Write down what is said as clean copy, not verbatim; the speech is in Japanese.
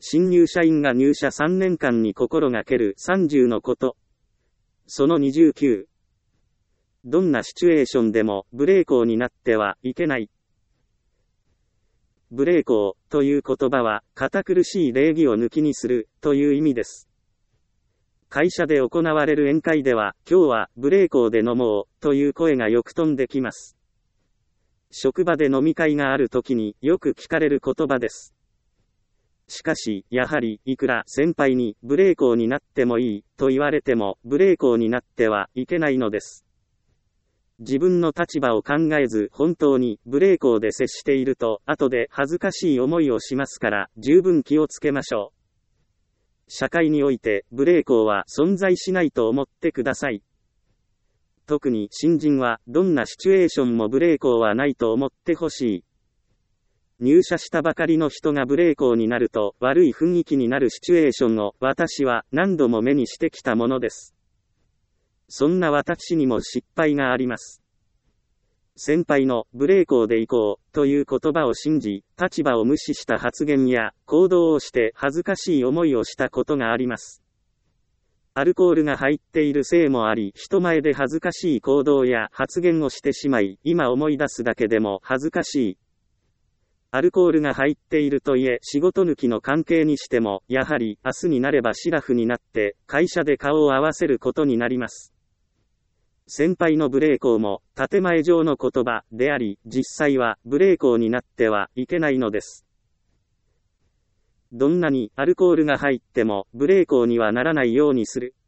新入社員が入社3年間に心がける30のこと。その29。どんなシチュエーションでも無礼講になってはいけない。無礼講という言葉は堅苦しい礼儀を抜きにするという意味です。会社で行われる宴会では今日は無礼講で飲もうという声がよく飛んできます。職場で飲み会があるときによく聞かれる言葉です。しかし、やはり、いくら先輩に無礼講になってもいいと言われても無礼講になってはいけないのです。自分の立場を考えず本当に無礼講で接していると後で恥ずかしい思いをしますから十分気をつけましょう。社会において無礼講は存在しないと思ってください。特に新人はどんなシチュエーションも無礼講はないと思ってほしい。入社したばかりの人が無礼講になると悪い雰囲気になるシチュエーションを私は何度も目にしてきたものです。そんな私にも失敗があります。先輩の無礼講で行こうという言葉を信じ、立場を無視した発言や行動をして恥ずかしい思いをしたことがあります。アルコールが入っているせいもあり、人前で恥ずかしい行動や発言をしてしまい、今思い出すだけでも恥ずかしい。アルコールが入っているといえ仕事抜きの関係にしても、やはり明日になればシラフになって会社で顔を合わせることになります。先輩の無礼講も建前上の言葉であり、実際は無礼講になってはいけないのです。どんなにアルコールが入っても無礼講にはならないようにする。